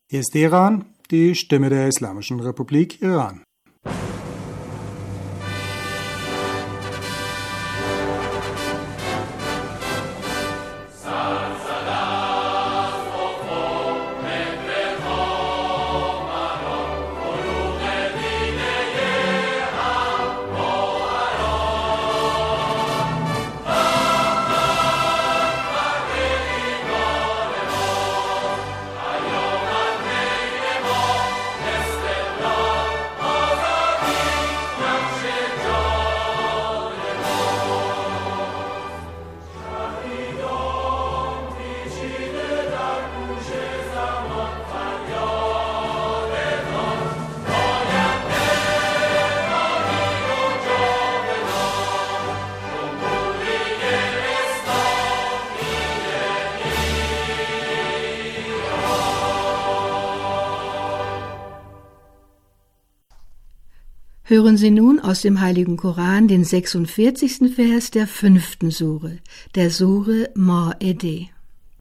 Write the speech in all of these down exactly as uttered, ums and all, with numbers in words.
Hier ist Iran, die Stimme der Islamischen Republik Iran. Hören Sie nun aus dem Heiligen Koran den sechsundvierzigsten Vers der fünften Sure, der Sure Ma'ide.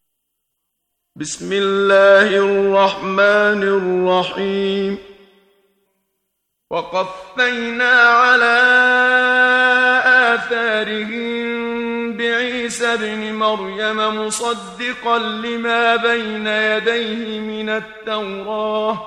Bismillahirrahmanirrahim. وَقَفَّيْنَا عَلَى آثَارِهِم بِعِيسَى ابْنِ مَرْيَمَ مُصَدِّقًا لِمَا بَيْنَ يَدَيْهِ مِنَ التَّوْرَاةِ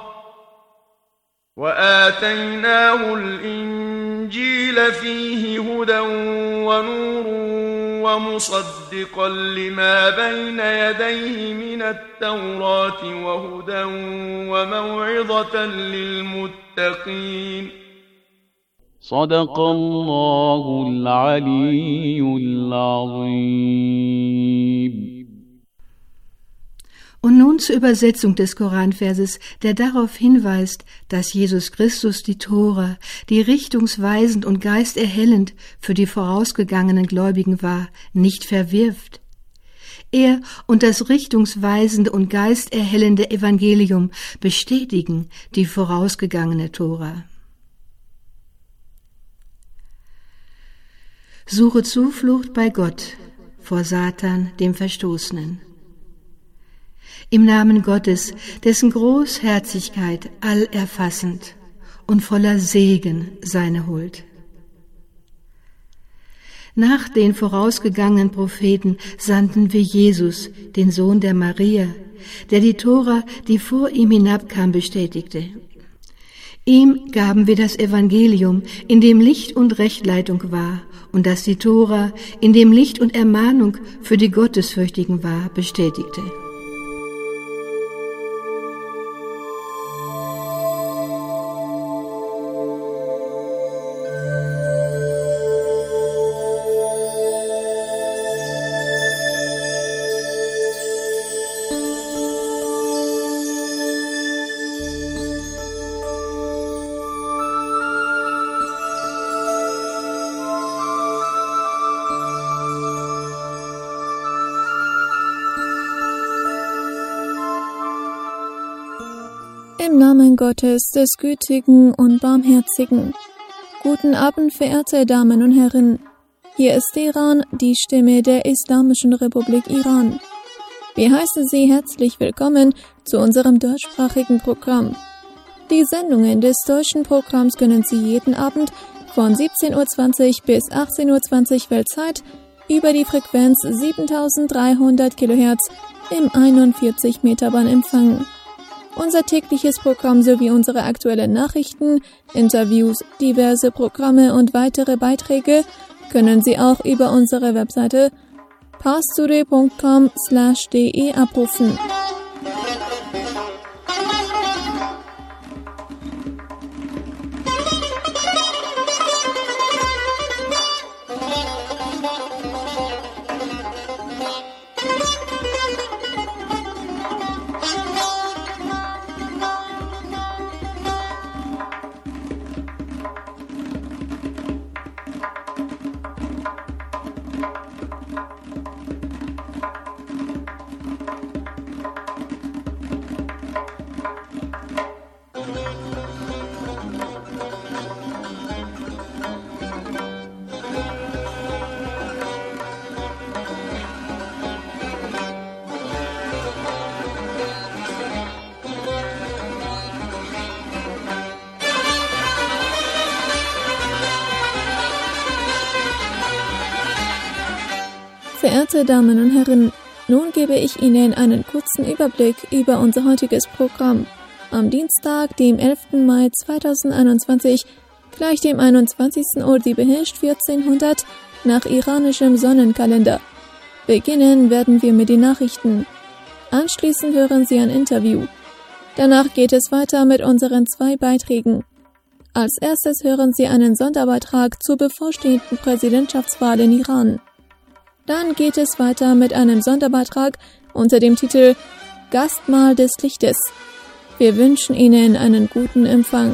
وآتيناه الإنجيل فيه هدى ونور ومصدقا لما بين يديه من التوراة وهدى وموعظة للمتقين صدق الله العلي العظيم. Und nun zur Übersetzung des Koranverses, der darauf hinweist, dass Jesus Christus die Tora, die richtungsweisend und geisterhellend für die vorausgegangenen Gläubigen war, nicht verwirft. Er und das richtungsweisende und geisterhellende Evangelium bestätigen die vorausgegangene Tora. Suche Zuflucht bei Gott vor Satan, dem Verstoßenen. Im Namen Gottes, dessen Großherzigkeit allerfassend und voller Segen seine Huld. Nach den vorausgegangenen Propheten sandten wir Jesus, den Sohn der Maria, der die Tora, die vor ihm hinabkam, bestätigte. Ihm gaben wir das Evangelium, in dem Licht und Rechtleitung war, und das die Tora, in dem Licht und Ermahnung für die Gottesfürchtigen war, bestätigte. Im Namen Gottes, des Gütigen und Barmherzigen. Guten Abend, verehrte Damen und Herren. Hier ist Iran, die Stimme der Islamischen Republik Iran. Wir heißen Sie herzlich willkommen zu unserem deutschsprachigen Programm. Die Sendungen des deutschen Programms können Sie jeden Abend von siebzehn Uhr zwanzig bis achtzehn Uhr zwanzig Weltzeit über die Frequenz siebentausenddreihundert Kilohertz im einundvierzig Meter Band empfangen. Unser tägliches Programm sowie unsere aktuellen Nachrichten, Interviews, diverse Programme und weitere Beiträge können Sie auch über unsere Webseite pasture punkt com slash de abrufen. Verehrte Damen und Herren, nun gebe ich Ihnen einen kurzen Überblick über unser heutiges Programm. Am Dienstag, dem elften Mai zweitausendeinundzwanzig, gleich dem einundzwanzigsten Urdi Behisht vierzehnhundert nach iranischem Sonnenkalender. Beginnen werden wir mit den Nachrichten. Anschließend hören Sie ein Interview. Danach geht es weiter mit unseren zwei Beiträgen. Als erstes hören Sie einen Sonderbeitrag zur bevorstehenden Präsidentschaftswahl in Iran. Dann geht es weiter mit einem Sonderbeitrag unter dem Titel Gastmahl des Lichtes. Wir wünschen Ihnen einen guten Empfang.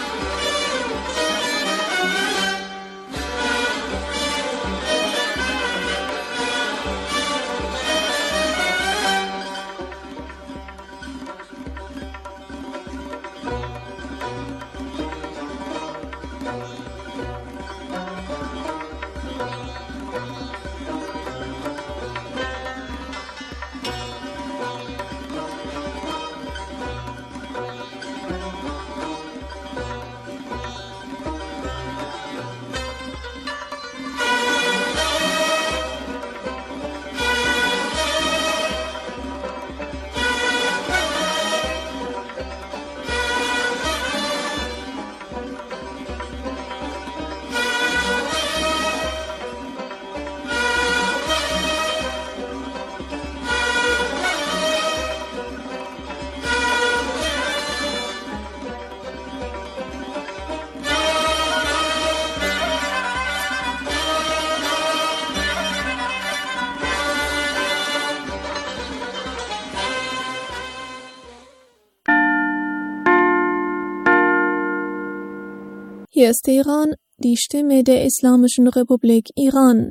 Hier ist Teheran, die Stimme der Islamischen Republik Iran.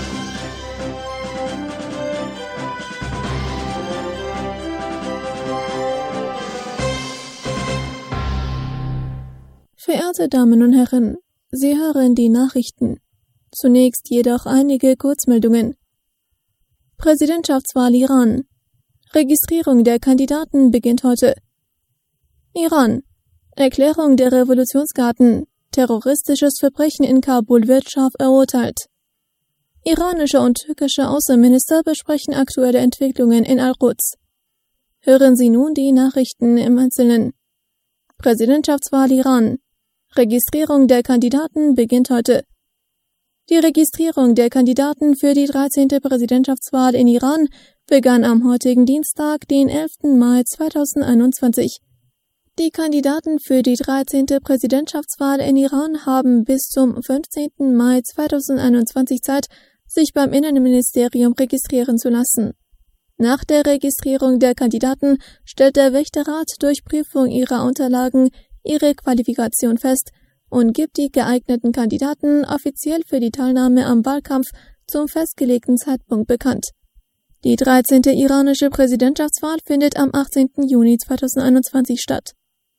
Verehrte Damen und Herren, Sie hören die Nachrichten. Zunächst jedoch einige Kurzmeldungen. Präsidentschaftswahl Iran. Registrierung der Kandidaten beginnt heute. Iran. Erklärung der Revolutionsgarden. Terroristisches Verbrechen in Kabul wird scharf verurteilt. Iranische und türkische Außenminister besprechen aktuelle Entwicklungen in Al-Quds. Hören Sie nun die Nachrichten im Einzelnen. Präsidentschaftswahl Iran. Registrierung der Kandidaten beginnt heute. Die Registrierung der Kandidaten für die dreizehnte Präsidentschaftswahl in Iran begann am heutigen Dienstag, den elften Mai zweitausendeinundzwanzig. Die Kandidaten für die dreizehnte Präsidentschaftswahl in Iran haben bis zum fünfzehnten Mai zweitausendeinundzwanzig Zeit, sich beim Innenministerium registrieren zu lassen. Nach der Registrierung der Kandidaten stellt der Wächterrat durch Prüfung ihrer Unterlagen ihre Qualifikation fest und gibt die geeigneten Kandidaten offiziell für die Teilnahme am Wahlkampf zum festgelegten Zeitpunkt bekannt. Die dreizehnte iranische Präsidentschaftswahl findet am achtzehnten Juni zweitausendeinundzwanzig statt.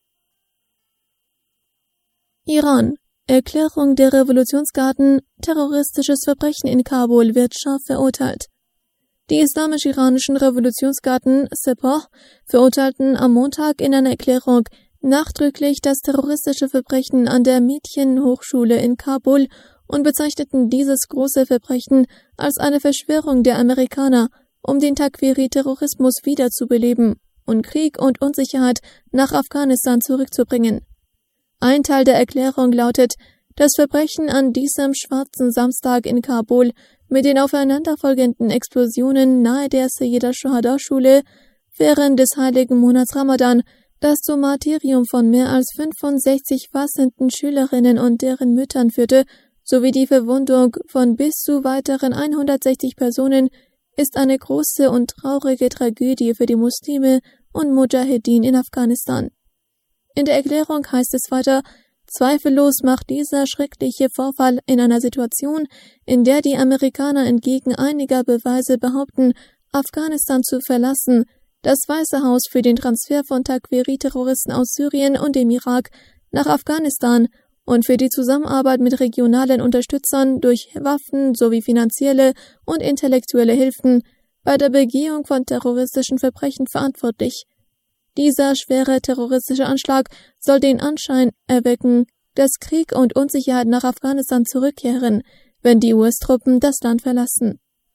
Iran. Erklärung der Revolutionsgarden. Terroristisches Verbrechen in Kabul wird scharf verurteilt. Die islamisch-iranischen Revolutionsgarden Sepah verurteilten am Montag in einer Erklärung nachdrücklich das terroristische Verbrechen an der Mädchenhochschule in Kabul und bezeichneten dieses große Verbrechen als eine Verschwörung der Amerikaner, um den Takwiri-Terrorismus wiederzubeleben und Krieg und Unsicherheit nach Afghanistan zurückzubringen. Ein Teil der Erklärung lautet, das Verbrechen an diesem schwarzen Samstag in Kabul mit den aufeinanderfolgenden Explosionen nahe der Sayyida-Shuhada-Schule während des heiligen Monats Ramadan, das zum Martyrium von mehr als fünfundsechzig fassenden Schülerinnen und deren Müttern führte, sowie die Verwundung von bis zu weiteren hundertsechzig Personen, ist eine große und traurige Tragödie für die Muslime und Mujahedin in Afghanistan. In der Erklärung heißt es weiter, zweifellos macht dieser schreckliche Vorfall in einer Situation, in der die Amerikaner entgegen einiger Beweise behaupten, Afghanistan zu verlassen, das Weiße Haus für den Transfer von Takwiri-Terroristen aus Syrien und dem Irak nach Afghanistan und für die Zusammenarbeit mit regionalen Unterstützern durch Waffen sowie finanzielle und intellektuelle Hilfen bei der Begehung von terroristischen Verbrechen verantwortlich. Dieser schwere terroristische Anschlag soll den Anschein erwecken, dass Krieg und Unsicherheit nach Afghanistan zurückkehren, wenn die U S-Truppen das Land verlassen.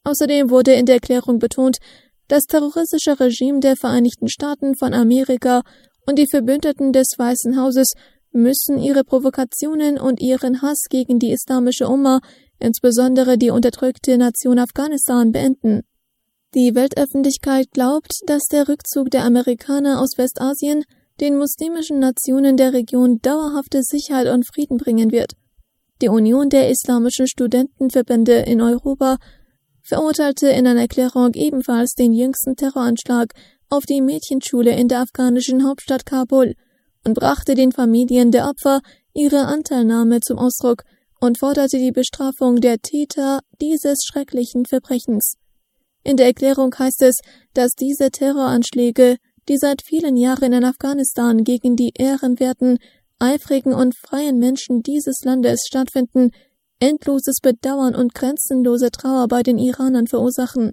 Außerdem wurde in der Erklärung betont, das terroristische Regime der Vereinigten Staaten von Amerika und die Verbündeten des Weißen Hauses müssen ihre Provokationen und ihren Hass gegen die islamische Umma, insbesondere die unterdrückte Nation Afghanistan, beenden. Die Weltöffentlichkeit glaubt, dass der Rückzug der Amerikaner aus Westasien den muslimischen Nationen der Region dauerhafte Sicherheit und Frieden bringen wird. Die Union der islamischen Studentenverbände in Europa verurteilte in einer Erklärung ebenfalls den jüngsten Terroranschlag auf die Mädchenschule in der afghanischen Hauptstadt Kabul und brachte den Familien der Opfer ihre Anteilnahme zum Ausdruck und forderte die Bestrafung der Täter dieses schrecklichen Verbrechens. In der Erklärung heißt es, dass diese Terroranschläge, die seit vielen Jahren in Afghanistan gegen die ehrenwerten, eifrigen und freien Menschen dieses Landes stattfinden, endloses Bedauern und grenzenlose Trauer bei den Iranern verursachen.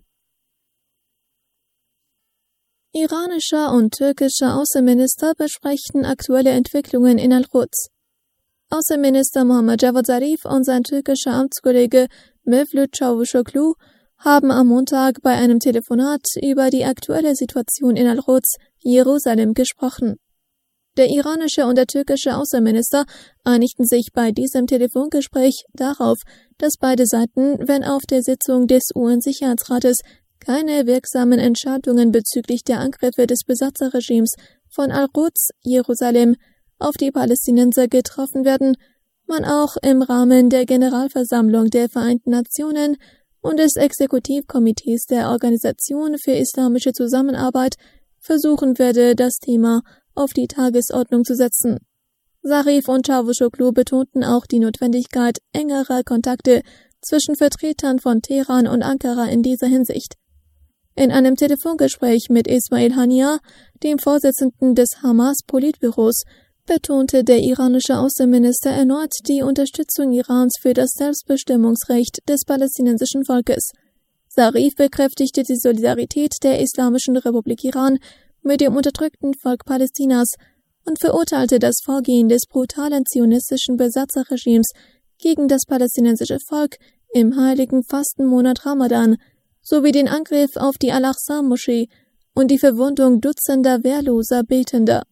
Iranischer und türkischer Außenminister besprechen aktuelle Entwicklungen in Al-Quds. Außenminister Mohammad Javad Zarif und sein türkischer Amtskollege Mevlut Çavuşoğlu haben am Montag bei einem Telefonat über die aktuelle Situation in Al-Quds, Jerusalem, gesprochen. Der iranische und der türkische Außenminister einigten sich bei diesem Telefongespräch darauf, dass beide Seiten, wenn auf der Sitzung des U N-Sicherheitsrates keine wirksamen Entscheidungen bezüglich der Angriffe des Besatzerregimes von Al-Quds, Jerusalem, auf die Palästinenser getroffen werden, man auch im Rahmen der Generalversammlung der Vereinten Nationen und des Exekutivkomitees der Organisation für islamische Zusammenarbeit versuchen werde, das Thema auf die Tagesordnung zu setzen. Zarif und Çavuşoğlu betonten auch die Notwendigkeit engerer Kontakte zwischen Vertretern von Teheran und Ankara in dieser Hinsicht. In einem Telefongespräch mit Ismail Haniyeh, dem Vorsitzenden des Hamas-Politbüros, betonte der iranische Außenminister erneut die Unterstützung Irans für das Selbstbestimmungsrecht des palästinensischen Volkes. Zarif bekräftigte die Solidarität der Islamischen Republik Iran mit dem unterdrückten Volk Palästinas und verurteilte das Vorgehen des brutalen zionistischen Besatzerregimes gegen das palästinensische Volk im heiligen Fastenmonat Ramadan sowie den Angriff auf die Al-Aqsa-Moschee und die Verwundung dutzender wehrloser Betender.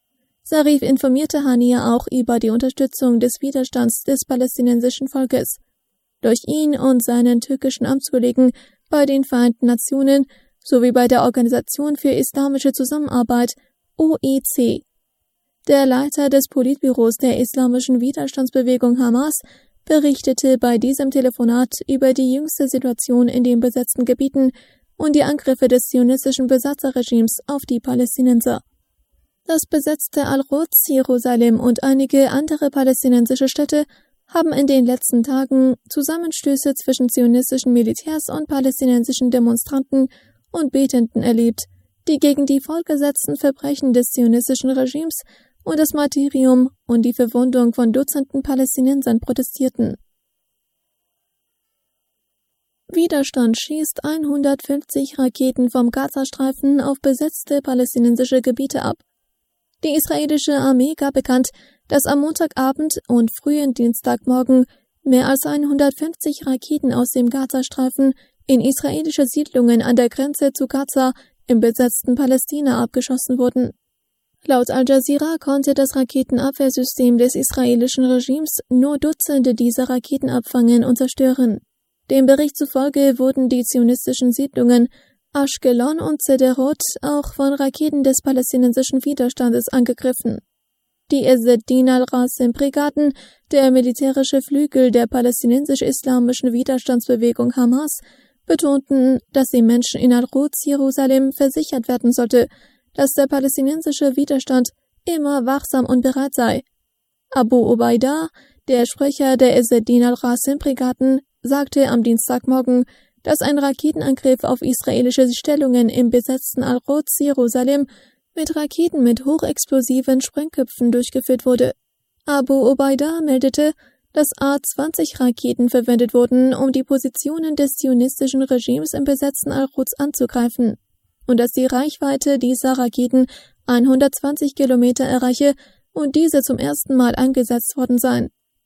Zarif informierte Haniyeh auch über die Unterstützung des Widerstands des palästinensischen Volkes durch ihn und seinen türkischen Amtskollegen bei den Vereinten Nationen sowie bei der Organisation für islamische Zusammenarbeit O I C. Der Leiter des Politbüros der islamischen Widerstandsbewegung Hamas berichtete bei diesem Telefonat über die jüngste Situation in den besetzten Gebieten und die Angriffe des zionistischen Besatzerregimes auf die Palästinenser. Das besetzte Al-Quds, Jerusalem und einige andere palästinensische Städte haben in den letzten Tagen Zusammenstöße zwischen zionistischen Militärs und palästinensischen Demonstranten und Betenden erlebt, die gegen die fortgesetzten Verbrechen des zionistischen Regimes und das Martyrium und die Verwundung von Dutzenden Palästinensern protestierten. Widerstand schießt hundertfünfzig Raketen vom Gazastreifen auf besetzte palästinensische Gebiete ab. Die israelische Armee gab bekannt, dass am Montagabend und frühen Dienstagmorgen mehr als hundertfünfzig Raketen aus dem Gazastreifen in israelische Siedlungen an der Grenze zu Gaza im besetzten Palästina abgeschossen wurden. Laut Al Jazeera konnte das Raketenabwehrsystem des israelischen Regimes nur Dutzende dieser Raketen abfangen und zerstören. Dem Bericht zufolge wurden die zionistischen Siedlungen Ashkelon und Sderot auch von Raketen des palästinensischen Widerstandes angegriffen. Die Ezz-ed-Din al-Qassem-Brigaden, der militärische Flügel der palästinensisch-islamischen Widerstandsbewegung Hamas, betonten, dass den Menschen in Al-Quds, Jerusalem, versichert werden sollte, dass der palästinensische Widerstand immer wachsam und bereit sei. Abu Ubaida, der Sprecher der Ezz-ed-Din al-Qassem-Brigaden, sagte am Dienstagmorgen, dass ein Raketenangriff auf israelische Stellungen im besetzten Al-Quds, Jerusalem, mit Raketen mit hochexplosiven Sprengköpfen durchgeführt wurde. Abu Ubaida meldete, dass A zwanzig Raketen verwendet wurden, um die Positionen des zionistischen Regimes im besetzten Al-Quds anzugreifen, und dass die Reichweite dieser Raketen hundertzwanzig Kilometer erreiche und diese zum ersten Mal eingesetzt worden seien.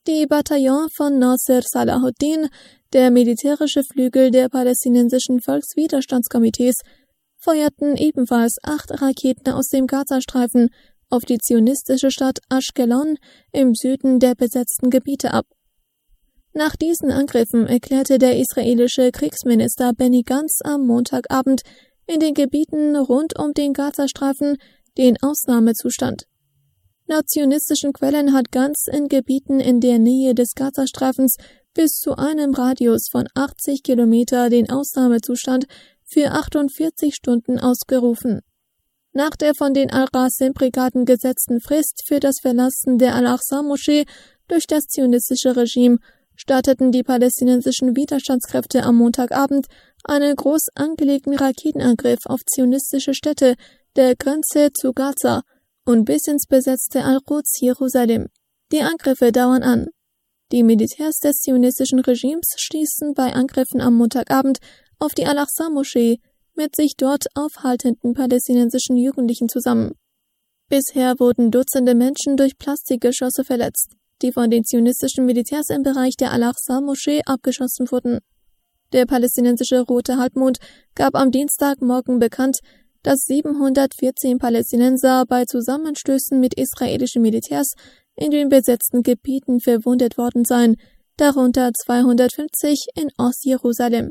Die Bataillon von Nasser Salahuddin, der militärische Flügel der palästinensischen Volkswiderstandskomitees, feuerten ebenfalls acht Raketen aus dem Gazastreifen auf die zionistische Stadt Ashkelon im Süden der besetzten Gebiete ab. Nach diesen Angriffen erklärte der israelische Kriegsminister Benny Gantz am Montagabend in den Gebieten rund um den Gazastreifen den Ausnahmezustand. Laut zionistischen Quellen hat Gantz in Gebieten in der Nähe des Gazastreifens bis zu einem Radius von achtzig Kilometer den Ausnahmezustand für achtundvierzig Stunden ausgerufen. Nach der von den Al-Qasim-Brigaden gesetzten Frist für das Verlassen der Al-Aqsa-Moschee durch das zionistische Regime starteten die palästinensischen Widerstandskräfte am Montagabend einen groß angelegten Raketenangriff auf zionistische Städte der Grenze zu Gaza und bis ins besetzte Al-Quds Jerusalem. Die Angriffe dauern an. Die Militärs des zionistischen Regimes stießen bei Angriffen am Montagabend auf die Al-Aqsa-Moschee mit sich dort aufhaltenden palästinensischen Jugendlichen zusammen. Bisher wurden Dutzende Menschen durch Plastikgeschosse verletzt, die von den zionistischen Militärs im Bereich der Al-Aqsa-Moschee abgeschossen wurden. Der palästinensische Rote Halbmond gab am Dienstagmorgen bekannt, dass siebenhundertvierzehn Palästinenser bei Zusammenstößen mit israelischen Militärs in den besetzten Gebieten verwundet worden seien, darunter zweihundertfünfzig in Ostjerusalem.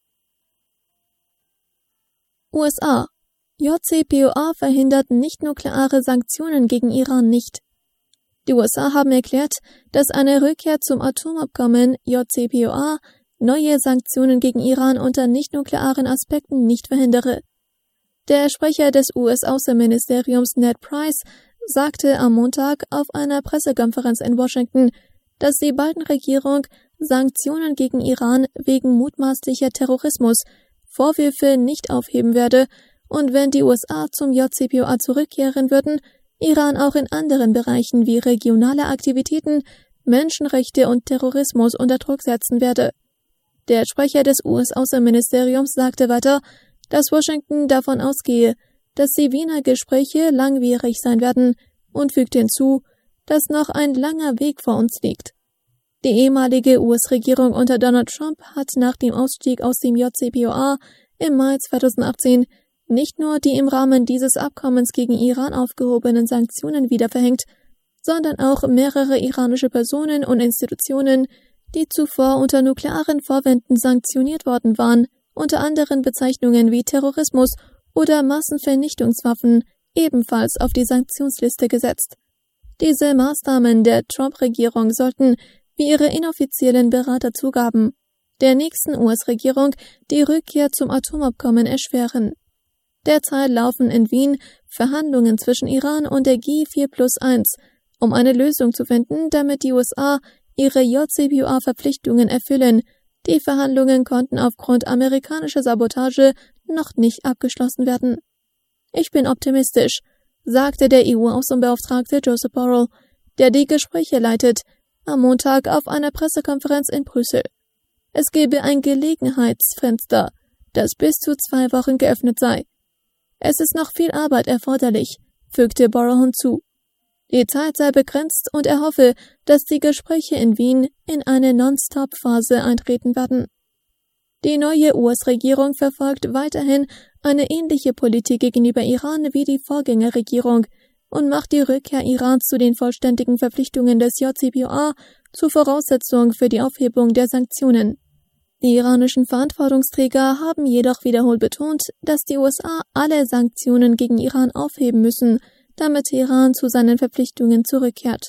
U S A. J C P O A verhindert nicht-nukleare Sanktionen gegen Iran nicht. Die U S A haben erklärt, dass eine Rückkehr zum Atomabkommen J C P O A neue Sanktionen gegen Iran unter nicht-nuklearen Aspekten nicht verhindere. Der Sprecher des U S-Außenministeriums Ned Price sagte am Montag auf einer Pressekonferenz in Washington, dass die Biden-Regierung Sanktionen gegen Iran wegen mutmaßlicher Terrorismus Vorwürfe nicht aufheben werde und wenn die U S A zum J C P O A zurückkehren würden, Iran auch in anderen Bereichen wie regionale Aktivitäten, Menschenrechte und Terrorismus unter Druck setzen werde. Der Sprecher des U S-Außenministeriums sagte weiter, dass Washington davon ausgehe, dass die Wiener Gespräche langwierig sein werden und fügte hinzu, dass noch ein langer Weg vor uns liegt. Die ehemalige U S-Regierung unter Donald Trump hat nach dem Ausstieg aus dem J C P O A im Mai zweitausendachtzehn nicht nur die im Rahmen dieses Abkommens gegen Iran aufgehobenen Sanktionen wieder verhängt, sondern auch mehrere iranische Personen und Institutionen, die zuvor unter nuklearen Vorwänden sanktioniert worden waren, unter anderen Bezeichnungen wie Terrorismus oder Massenvernichtungswaffen, ebenfalls auf die Sanktionsliste gesetzt. Diese Maßnahmen der Trump-Regierung sollten, wie ihre inoffiziellen Berater zugaben, der nächsten U S-Regierung die Rückkehr zum Atomabkommen erschweren. Derzeit laufen in Wien Verhandlungen zwischen Iran und der G vier plus eins, um eine Lösung zu finden, damit die U S A ihre J C P O A-Verpflichtungen erfüllen. Die Verhandlungen konnten aufgrund amerikanischer Sabotage noch nicht abgeschlossen werden. Ich bin optimistisch, sagte der E U-Außenbeauftragte Joseph Borrell, der die Gespräche leitet, am Montag auf einer Pressekonferenz in Brüssel. Es gebe ein Gelegenheitsfenster, das bis zu zwei Wochen geöffnet sei. Es ist noch viel Arbeit erforderlich, fügte Borrell hinzu. Die Zeit sei begrenzt und er hoffe, dass die Gespräche in Wien in eine Non-Stop-Phase eintreten werden. Die neue U S-Regierung verfolgt weiterhin eine ähnliche Politik gegenüber Iran wie die Vorgängerregierung und macht die Rückkehr Irans zu den vollständigen Verpflichtungen des J C P O A zur Voraussetzung für die Aufhebung der Sanktionen. Die iranischen Verantwortungsträger haben jedoch wiederholt betont, dass die U S A alle Sanktionen gegen Iran aufheben müssen, damit Teheran zu seinen Verpflichtungen zurückkehrt.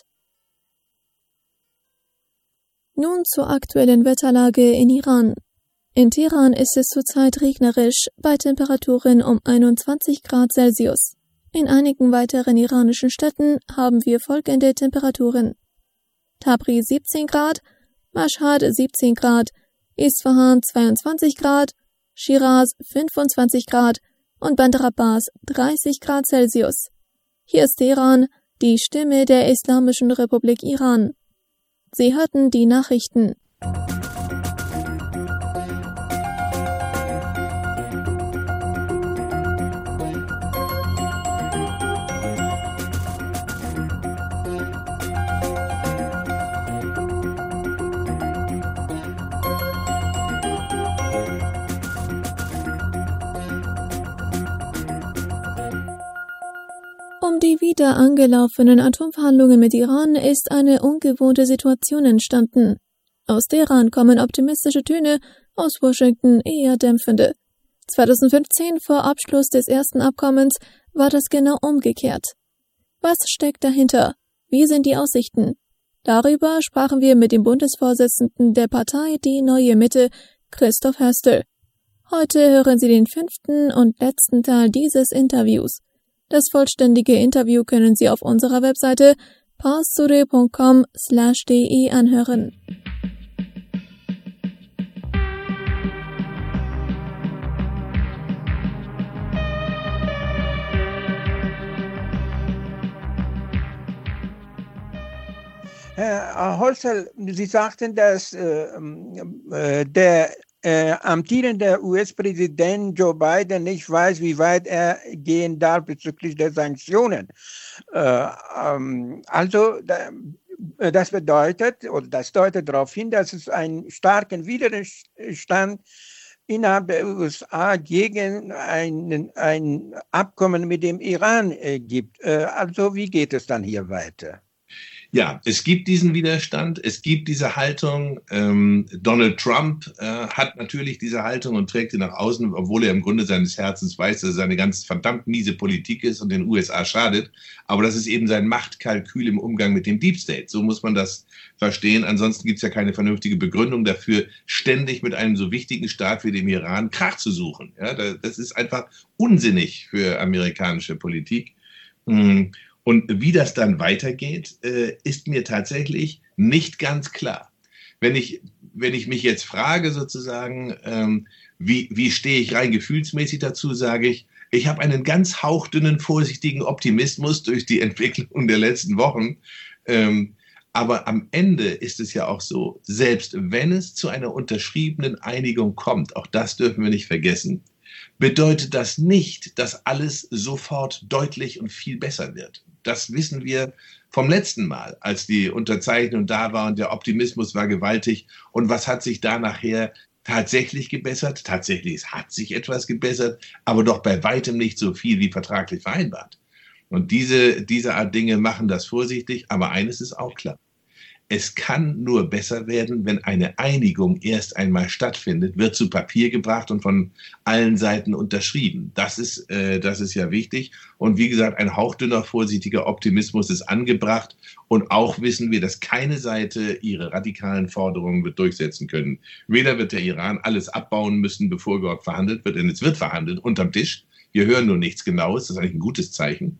Nun zur aktuellen Wetterlage in Iran. In Teheran ist es zurzeit regnerisch, bei Temperaturen um einundzwanzig Grad Celsius. In einigen weiteren iranischen Städten haben wir folgende Temperaturen: Tabriz siebzehn Grad, Mashhad siebzehn Grad, Isfahan zweiundzwanzig Grad, Shiraz fünfundzwanzig Grad und Bandar Abbas dreißig Grad Celsius. Hier ist Teheran, die Stimme der Islamischen Republik Iran. Sie hörten die Nachrichten. wieder angelaufenen Atomverhandlungen mit Iran ist eine ungewohnte Situation entstanden. Aus Teheran kommen optimistische Töne, aus Washington eher dämpfende. zweitausendfünfzehn, vor Abschluss des ersten Abkommens, war das genau umgekehrt. Was steckt dahinter? Wie sind die Aussichten? Darüber sprachen wir mit dem Bundesvorsitzenden der Partei Die Neue Mitte, Christoph Höstl. Heute hören Sie den fünften und letzten Teil dieses Interviews. Das vollständige Interview können Sie auf unserer Webseite parstoday punkt com slash de anhören. Herr Höstl, Sie sagten, dass äh, äh, der äh, amtierende U S-Präsident Joe Biden nicht weiß, wie weit er gehen darf bezüglich der Sanktionen. Äh, ähm, also da, das bedeutet, oder das deutet darauf hin, dass es einen starken Widerstand innerhalb der U S A gegen ein, ein Abkommen mit dem Iran äh, gibt. Äh, also wie geht es dann hier weiter? Ja, es gibt diesen Widerstand, es gibt diese Haltung. Ähm, Donald Trump äh, hat natürlich diese Haltung und trägt sie nach außen, obwohl er im Grunde seines Herzens weiß, dass es eine ganz verdammt miese Politik ist und den U S A schadet. Aber das ist eben sein Machtkalkül im Umgang mit dem Deep State. So muss man das verstehen. Ansonsten gibt es ja keine vernünftige Begründung dafür, ständig mit einem so wichtigen Staat wie dem Iran Krach zu suchen. Ja, das ist einfach unsinnig für amerikanische Politik. Hm. Und wie das dann weitergeht, äh, ist mir tatsächlich nicht ganz klar. Wenn ich, wenn ich mich jetzt frage sozusagen, ähm, wie, wie stehe ich rein gefühlsmäßig dazu, sage ich, ich habe einen ganz hauchdünnen, vorsichtigen Optimismus durch die Entwicklung der letzten Wochen. Ähm, aber am Ende ist es ja auch so, selbst wenn es zu einer unterschriebenen Einigung kommt, auch das dürfen wir nicht vergessen, bedeutet das nicht, dass alles sofort deutlich und viel besser wird. Das wissen wir vom letzten Mal, als die Unterzeichnung da war und der Optimismus war gewaltig. Und was hat sich da nachher tatsächlich gebessert? Tatsächlich, es hat sich etwas gebessert, aber doch bei weitem nicht so viel wie vertraglich vereinbart. Und diese, diese Art Dinge machen das vorsichtig, aber eines ist auch klar. Es kann nur besser werden, wenn eine Einigung erst einmal stattfindet, wird zu Papier gebracht und von allen Seiten unterschrieben. Das ist, äh, das ist ja wichtig. Und wie gesagt, ein hauchdünner, vorsichtiger Optimismus ist angebracht. Und auch wissen wir, dass keine Seite ihre radikalen Forderungen wird durchsetzen können. Weder wird der Iran alles abbauen müssen, bevor überhaupt verhandelt wird, denn es wird verhandelt unterm Tisch. Wir hören nur nichts Genaues. Das ist eigentlich ein gutes Zeichen.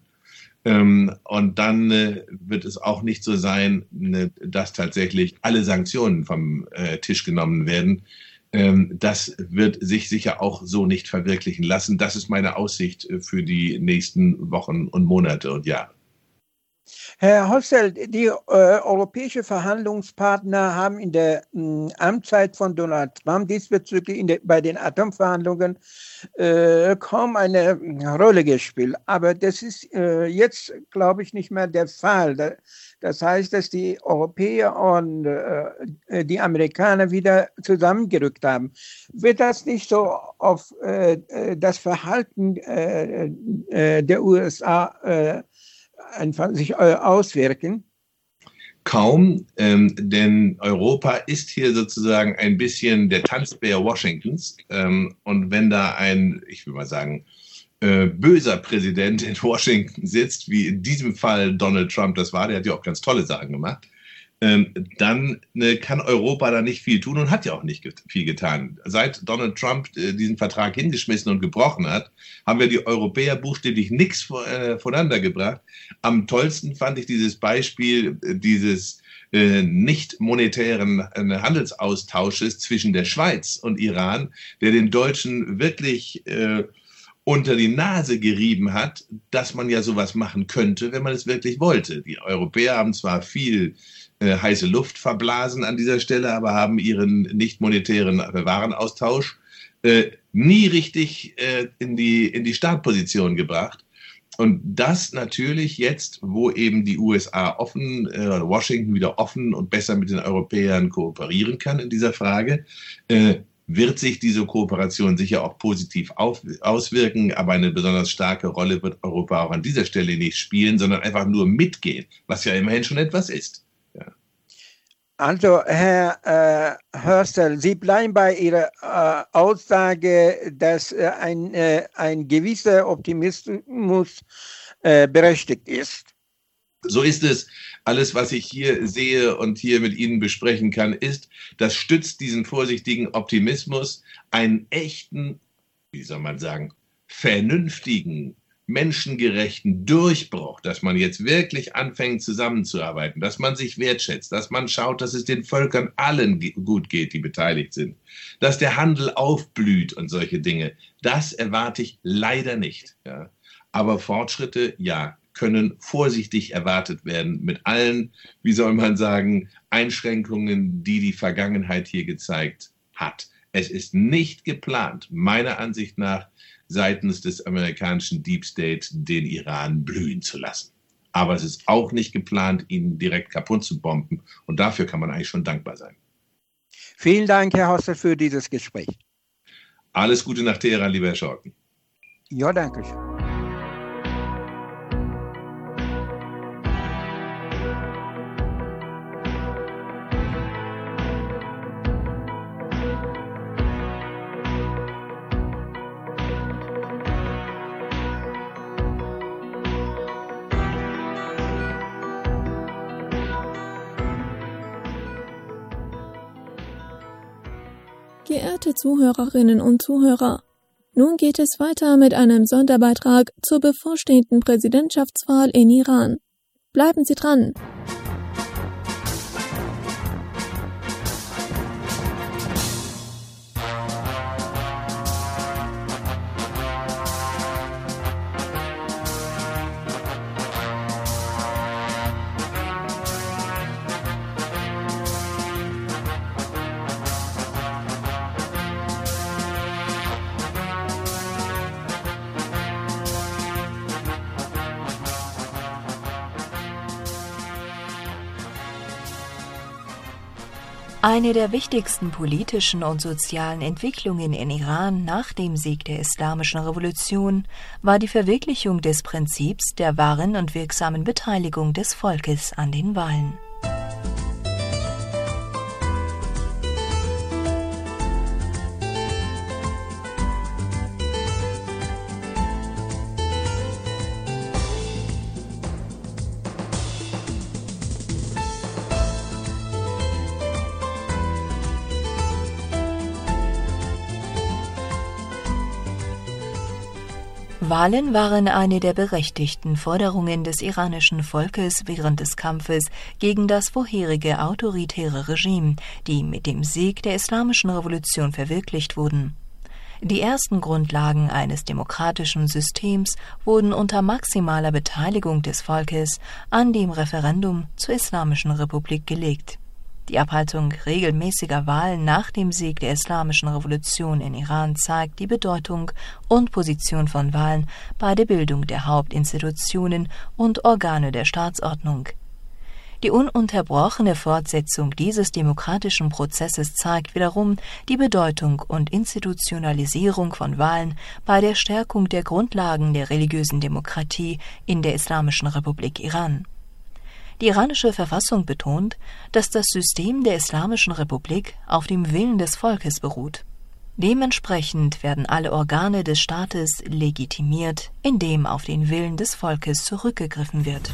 Und dann äh, wird es auch nicht so sein, ne, dass tatsächlich alle Sanktionen vom äh, Tisch genommen werden. Ähm, das wird sich sicher auch so nicht verwirklichen lassen. Das ist meine Aussicht für die nächsten Wochen und Monate und Jahre. Herr Höstl, die äh, europäischen Verhandlungspartner haben in der mh, Amtszeit von Donald Trump diesbezüglich in der, bei den Atomverhandlungen äh, kaum eine Rolle gespielt. Aber das ist äh, jetzt, glaube ich, nicht mehr der Fall. Das heißt, dass die Europäer und äh, die Amerikaner wieder zusammengerückt haben. Wird das nicht so auf äh, das Verhalten äh, äh, der U S A äh, einfach sich auswirken? Kaum, ähm, denn Europa ist hier sozusagen ein bisschen der Tanzbär Washingtons. Ähm, und wenn da ein, ich will mal sagen, äh, böser Präsident in Washington sitzt, wie in diesem Fall Donald Trump das war, der hat ja auch ganz tolle Sachen gemacht, ähm, dann ne, kann Europa da nicht viel tun und hat ja auch nicht get- viel getan. Seit Donald Trump äh, diesen Vertrag hingeschmissen und gebrochen hat, haben wir die Europäer buchstäblich nichts vor, äh, voneinander gebracht. Am tollsten fand ich dieses Beispiel äh, dieses äh, nicht monetären äh, Handelsaustausches zwischen der Schweiz und Iran, der den Deutschen wirklich äh, unter die Nase gerieben hat, dass man ja sowas machen könnte, wenn man es wirklich wollte. Die Europäer haben zwar viel äh, heiße Luft verblasen an dieser Stelle, aber haben ihren nicht monetären Warenaustausch äh, nie richtig äh, in die, in die Startposition gebracht. Und das natürlich jetzt, wo eben die U S A offen, äh, Washington wieder offen und besser mit den Europäern kooperieren kann in dieser Frage, äh, wird sich diese Kooperation sicher auch positiv auf, auswirken, aber eine besonders starke Rolle wird Europa auch an dieser Stelle nicht spielen, sondern einfach nur mitgehen, was ja immerhin schon etwas ist. Ja. Also, Herr äh, Hörstel, Sie bleiben bei Ihrer äh, Aussage, dass äh, ein, äh, ein gewisser Optimismus äh, berechtigt ist. So ist es. Alles, was ich hier sehe und hier mit Ihnen besprechen kann, ist, das stützt diesen vorsichtigen Optimismus, einen echten, wie soll man sagen, vernünftigen, menschengerechten Durchbruch, dass man jetzt wirklich anfängt zusammenzuarbeiten, dass man sich wertschätzt, dass man schaut, dass es den Völkern allen gut geht, die beteiligt sind, dass der Handel aufblüht und solche Dinge. Das erwarte ich leider nicht. Ja. Aber Fortschritte, ja, können vorsichtig erwartet werden mit allen, wie soll man sagen, Einschränkungen, die die Vergangenheit hier gezeigt hat. Es ist nicht geplant, meiner Ansicht nach, seitens des amerikanischen Deep State den Iran blühen zu lassen. Aber es ist auch nicht geplant, ihn direkt kaputt zu bomben. Und dafür kann man eigentlich schon dankbar sein. Vielen Dank, Herr Hörstel, für dieses Gespräch. Alles Gute nach Teheran, lieber Herr Schorken. Ja, danke schön. Geehrte Zuhörerinnen und Zuhörer, nun geht es weiter mit einem Sonderbeitrag zur bevorstehenden Präsidentschaftswahl in Iran. Bleiben Sie dran! Eine der wichtigsten politischen und sozialen Entwicklungen in Iran nach dem Sieg der Islamischen Revolution war die Verwirklichung des Prinzips der wahren und wirksamen Beteiligung des Volkes an den Wahlen. Wahlen waren eine der berechtigten Forderungen des iranischen Volkes während des Kampfes gegen das vorherige autoritäre Regime, die mit dem Sieg der Islamischen Revolution verwirklicht wurden. Die ersten Grundlagen eines demokratischen Systems wurden unter maximaler Beteiligung des Volkes an dem Referendum zur Islamischen Republik gelegt. Die Abhaltung regelmäßiger Wahlen nach dem Sieg der Islamischen Revolution in Iran zeigt die Bedeutung und Position von Wahlen bei der Bildung der Hauptinstitutionen und Organe der Staatsordnung. Die ununterbrochene Fortsetzung dieses demokratischen Prozesses zeigt wiederum die Bedeutung und Institutionalisierung von Wahlen bei der Stärkung der Grundlagen der religiösen Demokratie in der Islamischen Republik Iran. Die iranische Verfassung betont, dass das System der Islamischen Republik auf dem Willen des Volkes beruht. Dementsprechend werden alle Organe des Staates legitimiert, indem auf den Willen des Volkes zurückgegriffen wird.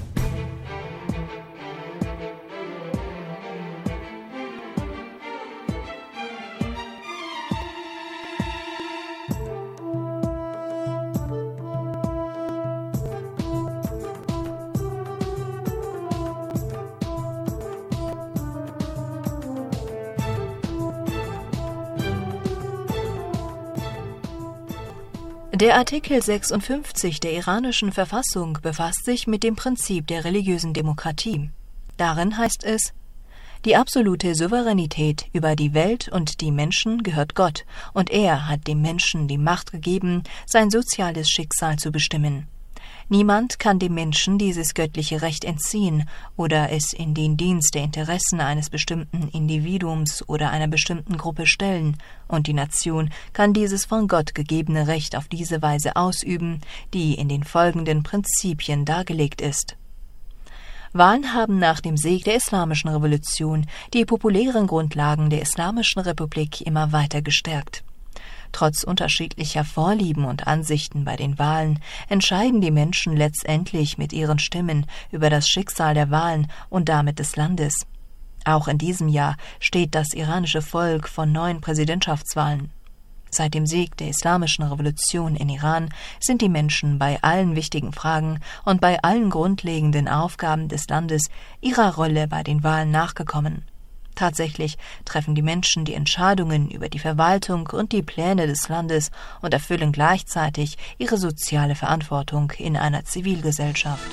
Der Artikel sechsundfünfzig der iranischen Verfassung befasst sich mit dem Prinzip der religiösen Demokratie. Darin heißt es: Die absolute Souveränität über die Welt und die Menschen gehört Gott, und er hat dem Menschen die Macht gegeben, sein soziales Schicksal zu bestimmen. Niemand kann dem Menschen dieses göttliche Recht entziehen oder es in den Dienst der Interessen eines bestimmten Individuums oder einer bestimmten Gruppe stellen, und die Nation kann dieses von Gott gegebene Recht auf diese Weise ausüben, die in den folgenden Prinzipien dargelegt ist. Wahlen haben nach dem Sieg der Islamischen Revolution die populären Grundlagen der Islamischen Republik immer weiter gestärkt. Trotz unterschiedlicher Vorlieben und Ansichten bei den Wahlen entscheiden die Menschen letztendlich mit ihren Stimmen über das Schicksal der Wahlen und damit des Landes. Auch in diesem Jahr steht das iranische Volk vor neuen Präsidentschaftswahlen. Seit dem Sieg der Islamischen Revolution in Iran sind die Menschen bei allen wichtigen Fragen und bei allen grundlegenden Aufgaben des Landes ihrer Rolle bei den Wahlen nachgekommen. Tatsächlich treffen die Menschen die Entscheidungen über die Verwaltung und die Pläne des Landes und erfüllen gleichzeitig ihre soziale Verantwortung in einer Zivilgesellschaft.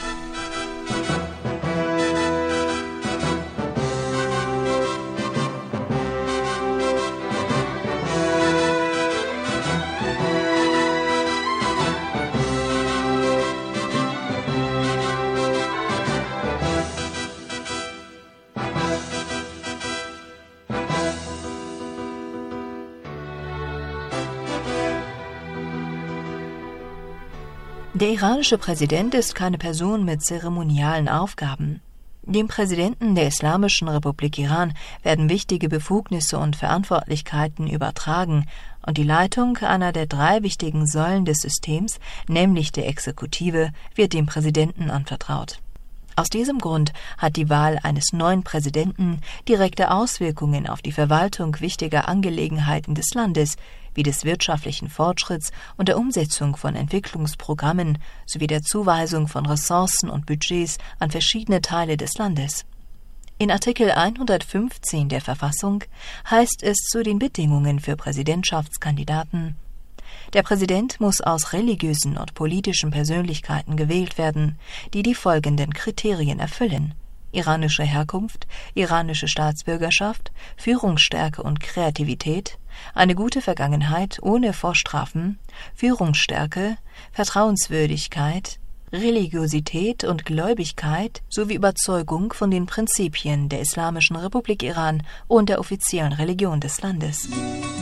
Der iranische Präsident ist keine Person mit zeremonialen Aufgaben. Dem Präsidenten der Islamischen Republik Iran werden wichtige Befugnisse und Verantwortlichkeiten übertragen und die Leitung einer der drei wichtigen Säulen des Systems, nämlich der Exekutive, wird dem Präsidenten anvertraut. Aus diesem Grund hat die Wahl eines neuen Präsidenten direkte Auswirkungen auf die Verwaltung wichtiger Angelegenheiten des Landes, wie des wirtschaftlichen Fortschritts und der Umsetzung von Entwicklungsprogrammen sowie der Zuweisung von Ressourcen und Budgets an verschiedene Teile des Landes. In Artikel hundertfünfzehn der Verfassung heißt es zu den Bedingungen für Präsidentschaftskandidaten: Der Präsident muss aus religiösen und politischen Persönlichkeiten gewählt werden, die die folgenden Kriterien erfüllen: iranische Herkunft, iranische Staatsbürgerschaft, Führungsstärke und Kreativität, eine gute Vergangenheit ohne Vorstrafen, Führungsstärke, Vertrauenswürdigkeit, Religiosität und Gläubigkeit sowie Überzeugung von den Prinzipien der Islamischen Republik Iran und der offiziellen Religion des Landes.